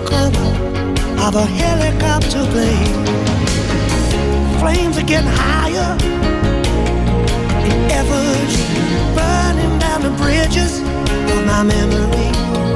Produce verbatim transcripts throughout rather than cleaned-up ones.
color of a helicopter blade. Flames are getting higher in efforts, burning down the bridges of my memory.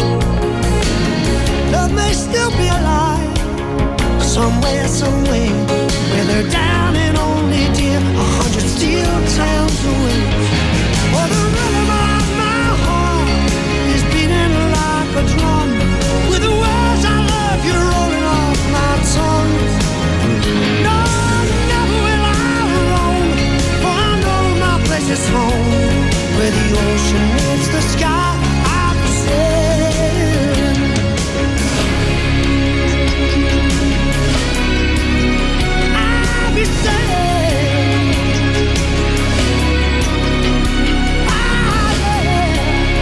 Love may still be alive somewhere, somewhere, where they're down and only dear a hundred steel towns away. Oh, the rhythm of my heart is beating like a drum, with the words I love you rolling off my tongue. No, never will I roam, for I know my place is home, where the ocean meets the sky. I'll be sailing. I'll be sailing. Ah, yeah.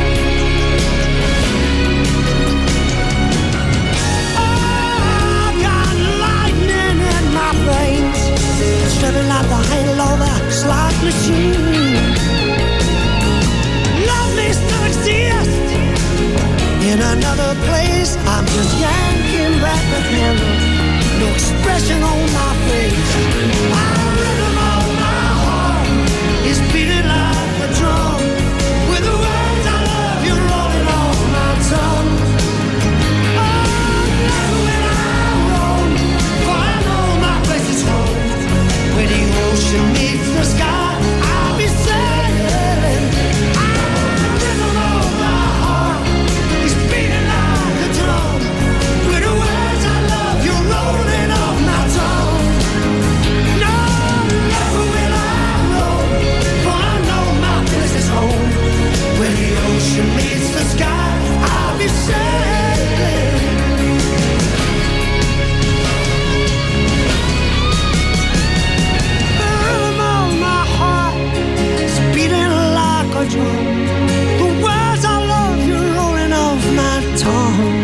Oh, I've got lightning in my veins, stepping like the handle of a slot machine. Love may still exist in another place. I'm just yanking back the handle, no expression on my face. My rhythm of my heart is beating like a drum, with the words I love you rolling off my tongue. Oh, never will I roam, for I know my place is home, where the ocean meets the sky. I'll be sailing. The rhythm of my heart is beating like a drum, with the words I love you rolling off my tongue. No, never will I roam, for I know my place is home, where the ocean meets the sky. I'll be sailing. The rhythm of my heart is beating like a drum, the words I love you rolling off my tongue.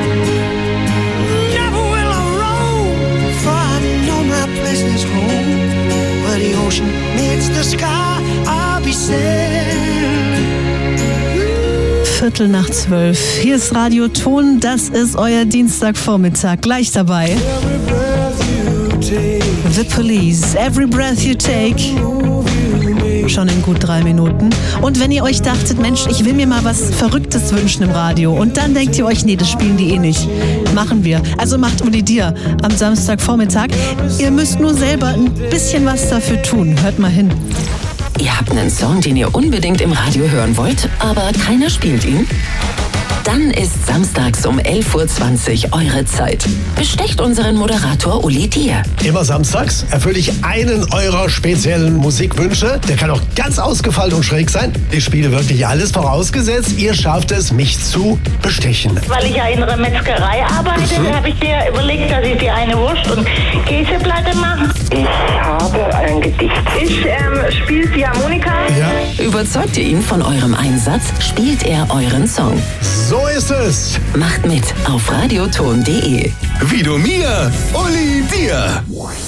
Never will I roam, for I know my place is home, where the ocean meets the sky. I'll be sailing. Viertel nach zwölf. Hier ist Radio Ton. Das ist euer Dienstagvormittag. Gleich dabei. Every breath you take, The Police. Every Breath You Take. Schon in gut drei Minuten. Und wenn ihr euch dachtet, Mensch, ich will mir mal was Verrücktes wünschen im Radio. Und dann denkt ihr euch, nee, das spielen die eh nicht. Machen wir. Also macht Uli Dir am Samstagvormittag. Ihr müsst nur selber ein bisschen was dafür tun. Hört mal hin. Ihr habt einen Song, den ihr unbedingt im Radio hören wollt, aber keiner spielt ihn? Dann ist samstags um elf Uhr zwanzig eure Zeit. Bestecht unseren Moderator Uli Dir. Immer samstags erfülle ich einen eurer speziellen Musikwünsche. Der kann auch ganz ausgefallen und schräg sein. Ich spiele wirklich alles, vorausgesetzt, ihr schafft es, mich zu bestechen. Weil ich ja in einer Metzgerei arbeite, Mhm. habe ich dir überlegt, dass ich dir eine Wurst- und Käseplatte mache. Ich habe ein Gedicht. Ich ähm, spiele die Harmonika. Ja, Überzeugt ihr ihn von eurem Einsatz, spielt er euren Song. so ist es. Macht mit auf radioton punkt de. Wie du mir, Uli Dir.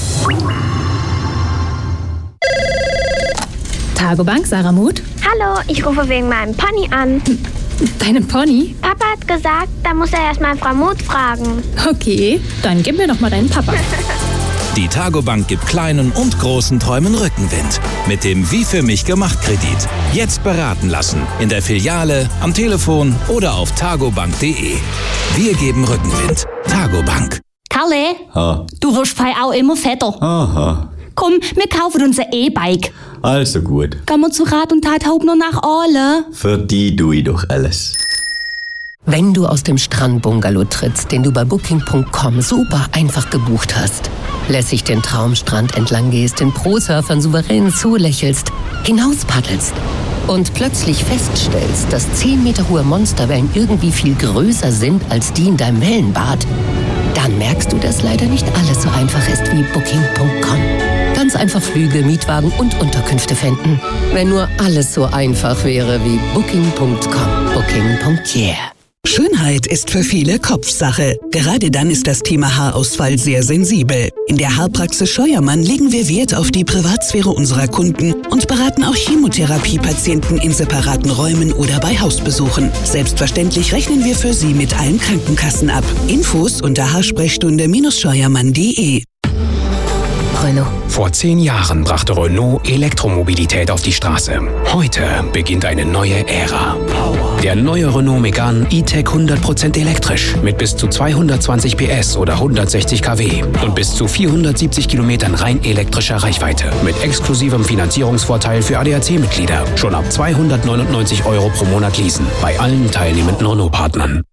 Tagobank, Sarah Muth. Hallo, ich rufe wegen meinem Pony an. Deinem Pony? Papa hat gesagt, da muss er erstmal Frau Muth fragen. Okay, dann gib mir doch mal deinen Papa. Die Tagobank gibt kleinen und großen Träumen Rückenwind. Mit dem Wie für mich gemacht Kredit. Jetzt beraten lassen. In der Filiale, am Telefon oder auf tagobank punkt de. Wir geben Rückenwind. Tagobank. Kalle, Ha. du wirst fei auch immer fetter. Aha. Komm, wir kaufen uns ein E-Bike. Also gut. Gehen wir zu Rat und Tat Hauptner nach Aale. Für die tue ich doch alles. Wenn du aus dem Strandbungalow trittst, den du bei booking punkt com super einfach gebucht hast, lässig den Traumstrand entlang gehst, den Pro-Surfern souverän zulächelst, hinauspaddelst und plötzlich feststellst, dass zehn Meter hohe Monsterwellen irgendwie viel größer sind als die in deinem Wellenbad, dann merkst du, dass leider nicht alles so einfach ist wie booking punkt com. Ganz einfach Flüge, Mietwagen und Unterkünfte finden. Wenn nur alles so einfach wäre wie booking punkt com. Booking punkt yeah. Schönheit ist für viele Kopfsache. Gerade dann ist das Thema Haarausfall sehr sensibel. In der Haarpraxis Scheuermann legen wir Wert auf die Privatsphäre unserer Kunden und beraten auch Chemotherapiepatienten in separaten Räumen oder bei Hausbesuchen. Selbstverständlich rechnen wir für Sie mit allen Krankenkassen ab. Infos unter haarsprechstunde scheuermann punkt de. Renault. Vor zehn Jahren brachte Renault Elektromobilität auf die Straße. Heute beginnt eine neue Ära. Der neue Renault Megane E-Tech hundert Prozent elektrisch mit bis zu zweihundertzwanzig P S oder hundertsechzig Kilowatt und bis zu vierhundertsiebzig Kilometern rein elektrischer Reichweite. Mit exklusivem Finanzierungsvorteil für A D A C-Mitglieder. Schon ab zweihundertneunundneunzig Euro pro Monat leasen. Bei allen teilnehmenden Renault-Partnern.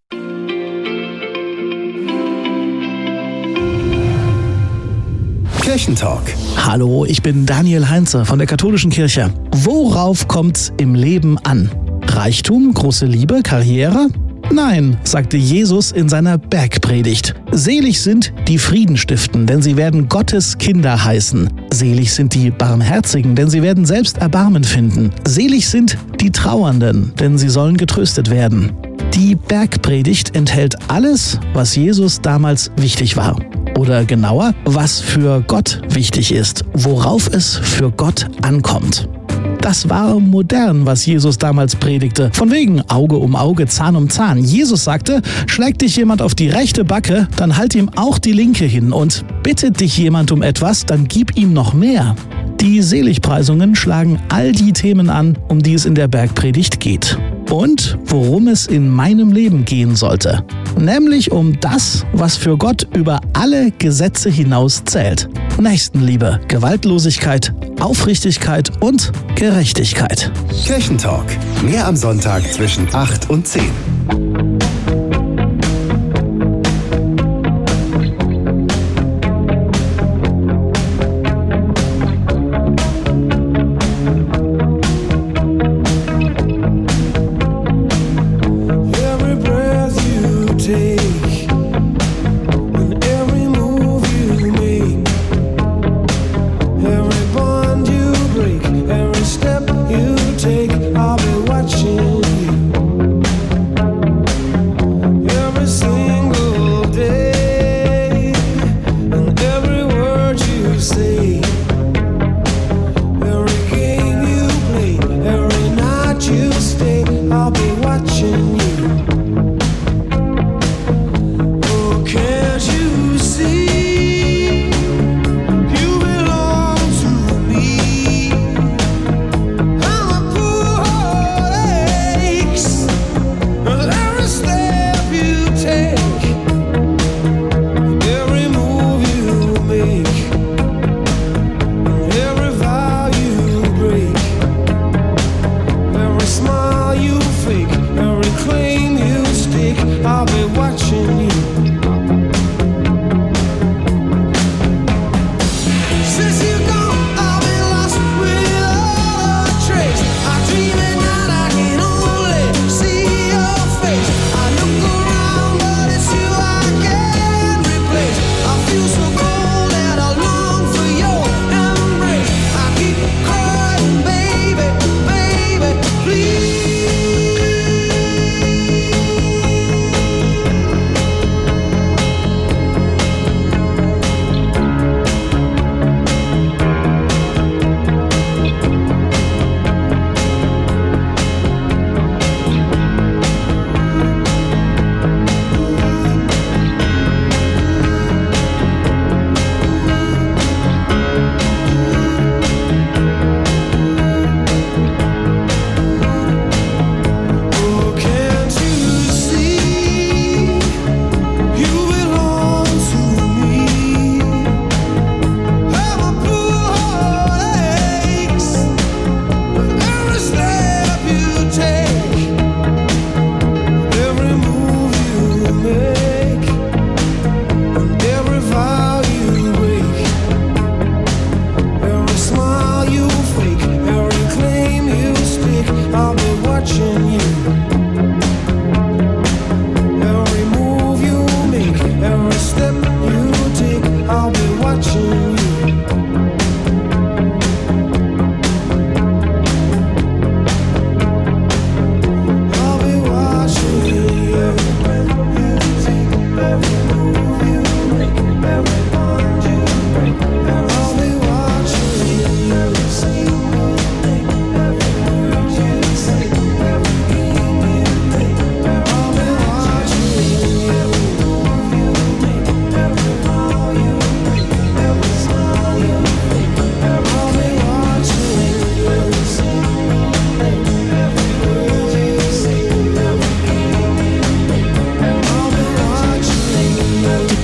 Kirchentalk. Hallo, ich bin Daniel Heinze von der Katholischen Kirche. Worauf kommt's im Leben an? Reichtum, große Liebe, Karriere? Nein, sagte Jesus in seiner Bergpredigt. Selig sind die Frieden stiften, denn sie werden Gottes Kinder heißen. Selig sind die Barmherzigen, denn sie werden selbst Erbarmen finden. Selig sind die Trauernden, denn sie sollen getröstet werden. Die Bergpredigt enthält alles, was Jesus damals wichtig war. Oder genauer, was für Gott wichtig ist, worauf es für Gott ankommt. Das war modern, was Jesus damals predigte. Von wegen Auge um Auge, Zahn um Zahn. Jesus sagte, schlägt dich jemand auf die rechte Backe, dann halt ihm auch die linke hin. Und bittet dich jemand um etwas, dann gib ihm noch mehr. Die Seligpreisungen schlagen all die Themen an, um die es in der Bergpredigt geht. Und worum es in meinem Leben gehen sollte. Nämlich um das, was für Gott über alle Gesetze hinaus zählt. Nächstenliebe, Gewaltlosigkeit, Aufrichtigkeit und Gerechtigkeit. Kirchentalk. Mehr am Sonntag zwischen acht und zehn. Step you take, I'll be watching you.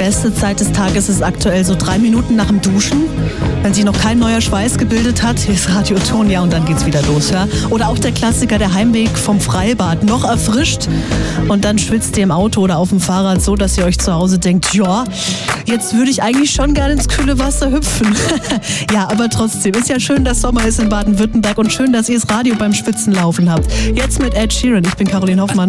beste Zeit des Tages ist aktuell so drei Minuten nach dem Duschen. Wenn sich noch kein neuer Schweiß gebildet hat, hier ist Radio Ton, ja, und dann geht's wieder los. Ja? Oder auch der Klassiker, der Heimweg vom Freibad, noch erfrischt. Und dann schwitzt ihr im Auto oder auf dem Fahrrad so, dass ihr euch zu Hause denkt, ja, jetzt würde ich eigentlich schon gerne ins kühle Wasser hüpfen. Ja, aber trotzdem, ist ja schön, dass Sommer ist in Baden-Württemberg und schön, dass ihr das Radio beim Schwitzen laufen habt. Jetzt mit Ed Sheeran, ich bin Caroline Hoffmann.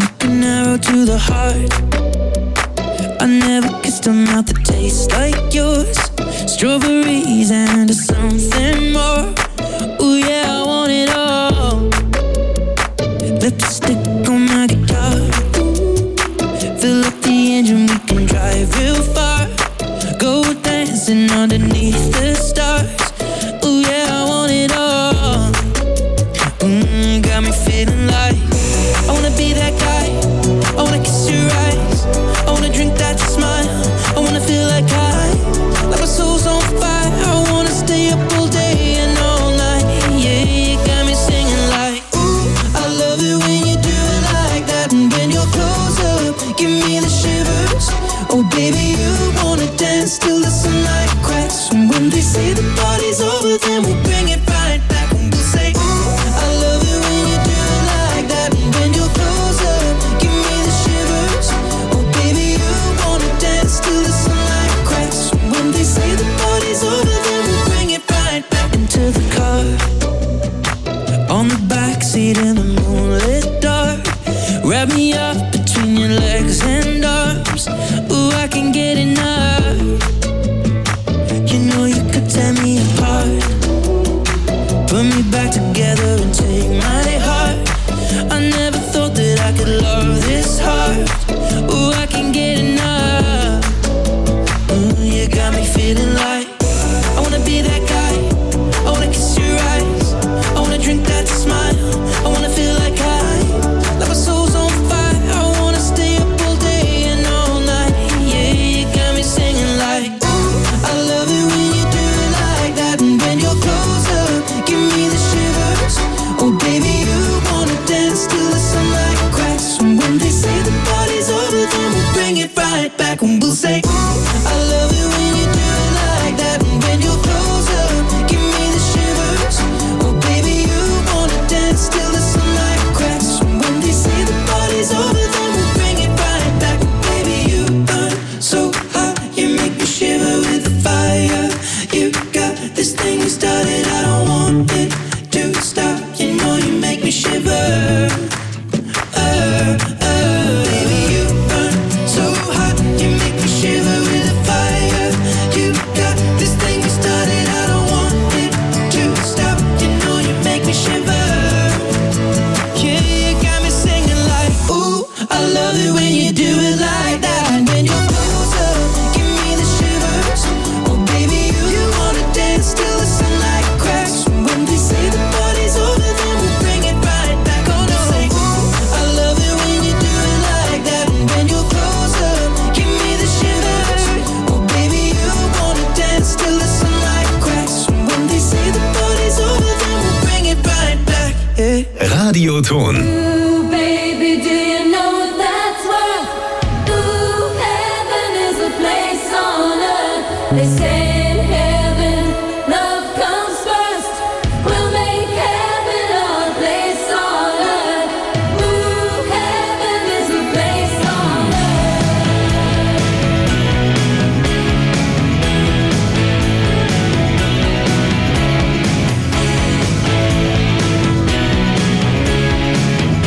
I never kissed a mouth that tastes like yours. Strawberries and something more. Ooh yeah, I want it all. Lipstick on my guitar. Fill up the engine, we can drive real far. Go dancing underneath the stars. Ooh yeah, I want it all. Mm, got me feeling like I wanna be that guy. I wanna kiss your eyes. I wanna drink that smile. I wanna feel like I, like my soul's on fire. I wanna stay up all day and all night. Yeah, you got me singing like, ooh, I love it when you do it like that. And when you're close up, give me the shivers. Oh baby, you wanna dance till the sunlight cracks. And when they say the party's over, then we'll bring it right back. And we'll say, ooh, I love it when you do it like that. And when you're close up, give me the shivers. Oh baby, you wanna dance till the sunlight cracks. And when they say the party's over, then we'll bring it right back into the car. On the backseat in the moonlit dark. Wrap me up between your legs and arms. Ooh, I can get enough. You know you could tear me apart. Put me back together and take my heart. I never thought that I could love this hard. Ooh, I can get enough. Ooh, you got me feeling like I wanna be that guy. I wanna kiss your eyes. I wanna drink that smile. I wanna feel like I, like my soul's on fire. I wanna stay up all day and all night. Yeah, you got me singing like, ooh, I love it when you do it like that. And when you're close up, give me the shivers. Oh baby, you wanna dance till the sunlight cracks. And when they say the party's over, then we'll bring it right back. And we'll say, ooh, I love it when you do it like that. And when you're close up, give me the shivers. Oh baby, you wanna dance till the sunlight cracks. And when they say the party's over, then we'll bring it right back. Baby, you burn so hot, you make me shiver with the fire. You got this thing you started, I don't want it to stop. You know you make me shiver. Uh, uh, baby, you burn so hot, you make me shiver with the fire. You got this thing you started, I don't want it to stop. You know you make me shiver. Yeah, you got me singing like, ooh, I love it when you do it like that. And when you're close up, give me the shivers. Oh baby, you, you wanna dance till the sunlight cracks. And when they say the party's over, then we'll bring it right back. Oh no, say, ooh, I love it when you do it like that. And when you're close up, give me the shivers. Oh baby, you wanna dance till the sunlight cracks. And when they say the party's over, then we'll bring it right back. Yeah. Radio Ton. Ooh, baby, do you know that's worth? Ooh, heaven is a place on earth. They say in heaven, love comes first. We'll make heaven a place on earth. Ooh, heaven is a place on earth.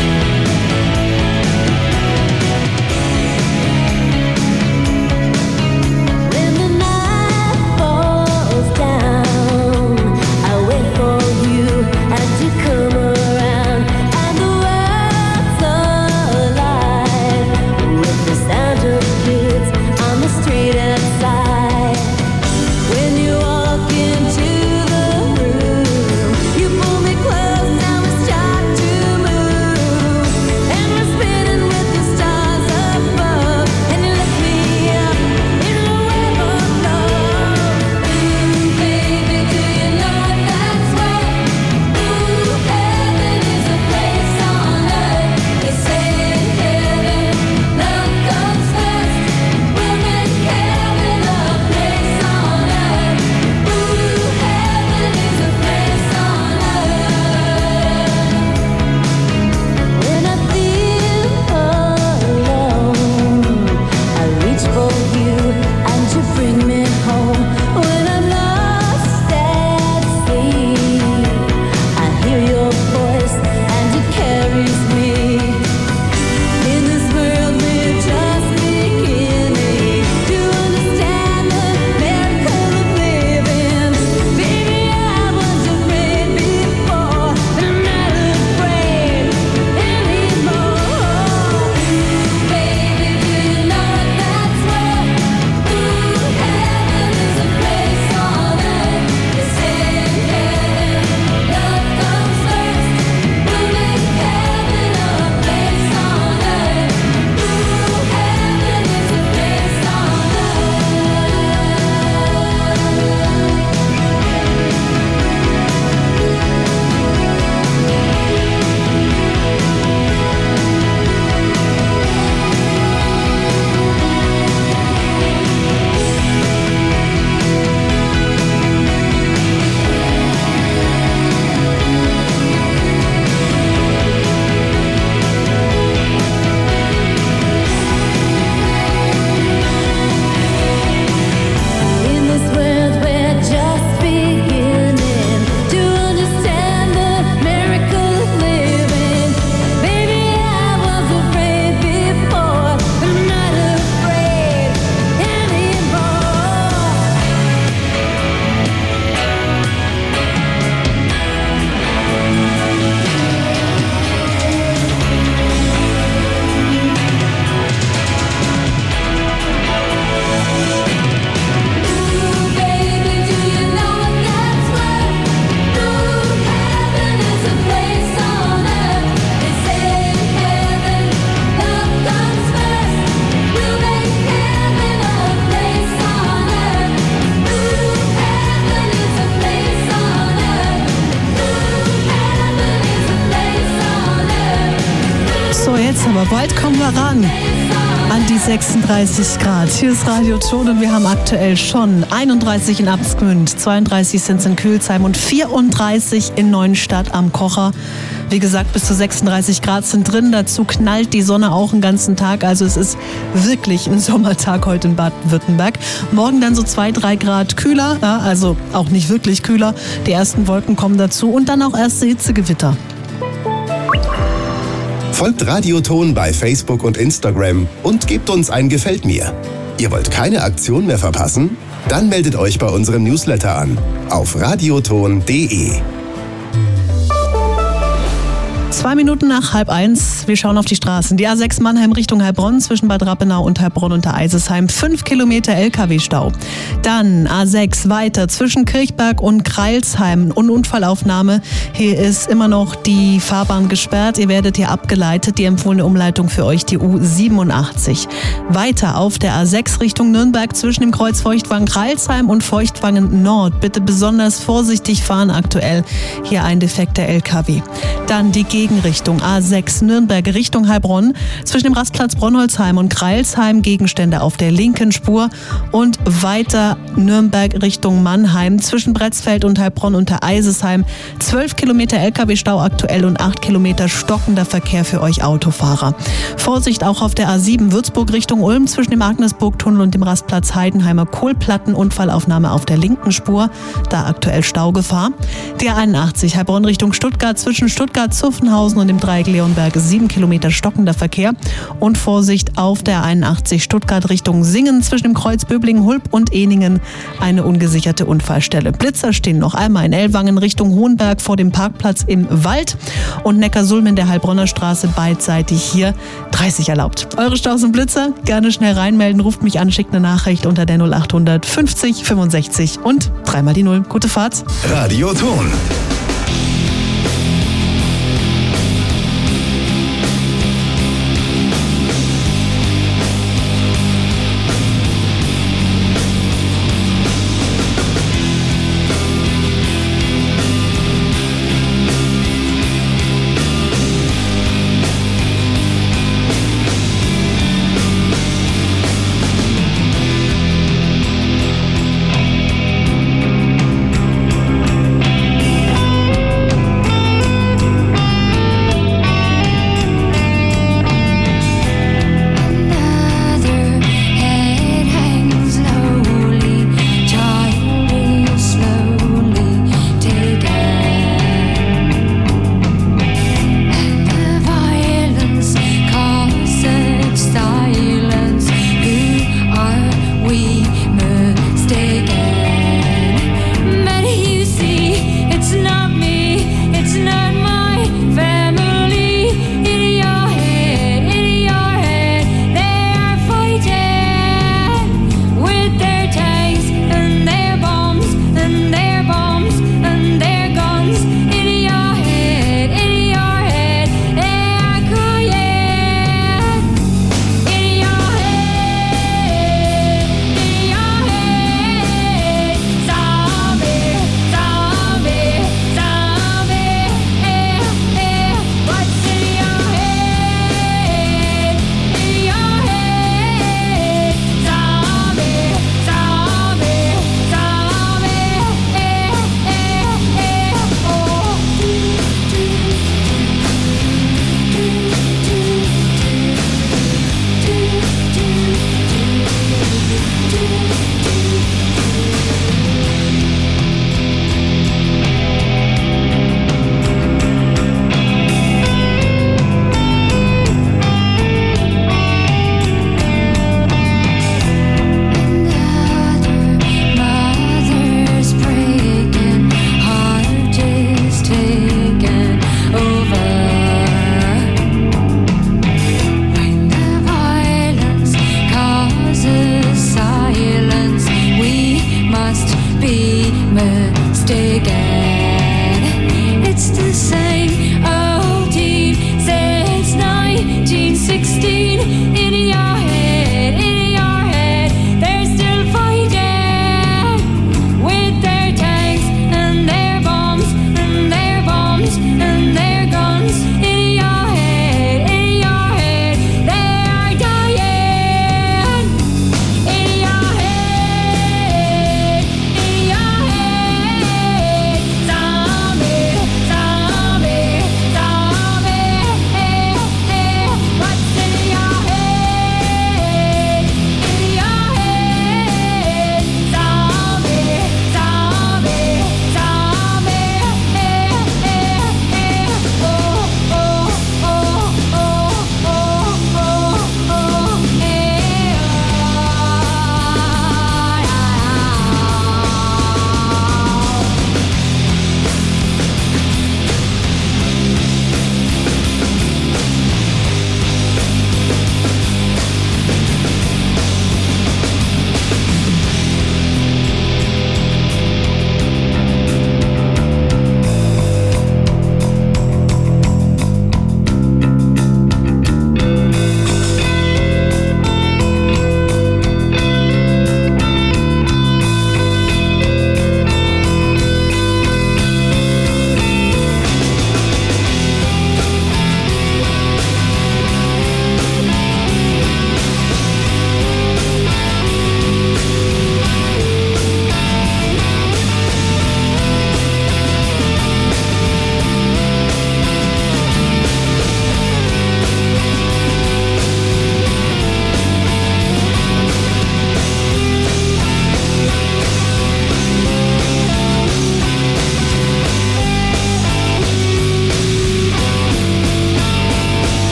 wird's, aber bald kommen wir ran an die sechsunddreißig Grad. Hier ist Radio Ton und wir haben aktuell schon einunddreißig in Absgmünd, zweiunddreißig sind es in Kühlsheim und vierunddreißig in Neuenstadt am Kocher. Wie gesagt, bis zu sechsunddreißig Grad sind drin. Dazu knallt die Sonne auch den ganzen Tag. Also es ist wirklich ein Sommertag heute in Baden-Württemberg. Morgen dann so zwei, drei Grad kühler. Ja, also auch nicht wirklich kühler. Die ersten Wolken kommen dazu und dann auch erste Hitzegewitter. Folgt Radioton bei Facebook und Instagram und gebt uns ein Gefällt mir. Ihr wollt keine Aktion mehr verpassen? Dann meldet euch bei unserem Newsletter an auf radioton punkt de. Zwei Minuten nach halb eins. Wir schauen auf die Straßen. Die A sechs Mannheim Richtung Heilbronn zwischen Bad Rappenau und Heilbronn unter Eisesheim. Fünf Kilometer L K W-Stau. Dann A sechs weiter zwischen Kirchberg und Kreilsheim. Und Unfallaufnahme. Hier ist immer noch die Fahrbahn gesperrt. Ihr werdet hier abgeleitet. Die empfohlene Umleitung für euch die U siebenundachtzig. Weiter auf der A sechs Richtung Nürnberg zwischen dem Kreuz Feuchtwangen-Kreilsheim und Feuchtwangen-Nord. Bitte besonders vorsichtig fahren aktuell. Hier ein defekter L K W. Dann die Gegenrichtung A sechs Nürnberg Richtung Heilbronn. Zwischen dem Rastplatz Bronnholzheim und Kreilsheim Gegenstände auf der linken Spur. Und weiter Nürnberg Richtung Mannheim. Zwischen Bretzfeld und Heilbronn unter Eisesheim. zwölf Kilometer L K W-Stau aktuell und acht Kilometer stockender Verkehr für euch Autofahrer. Vorsicht auch auf der A sieben Würzburg Richtung Ulm zwischen dem Agnesburg-Tunnel und dem Rastplatz Heidenheimer Kohlplatten. Unfallaufnahme auf der linken Spur. Da aktuell Staugefahr. Die A einundachtzig Heilbronn Richtung Stuttgart zwischen Stuttgart-Zuffenhausen und dem Dreieck Leonberg sieben Kilometer stockender Verkehr und Vorsicht auf der einundachtzig Stuttgart Richtung Singen zwischen dem Kreuz Böblingen, Hulb und Ehningen eine ungesicherte Unfallstelle. Blitzer stehen noch einmal in Ellwangen Richtung Hohenberg vor dem Parkplatz im Wald und Neckarsulm in der Heilbronner Straße beidseitig hier dreißig erlaubt. Eure Staus und Blitzer gerne schnell reinmelden, ruft mich an, schickt eine Nachricht unter der null achthundert fünfzig fünfundsechzig und dreimal die Null. Gute Fahrt. Radioton.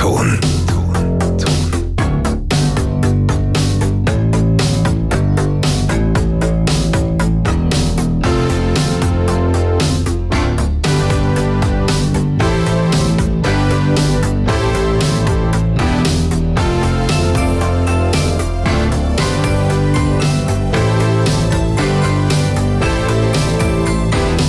Ton.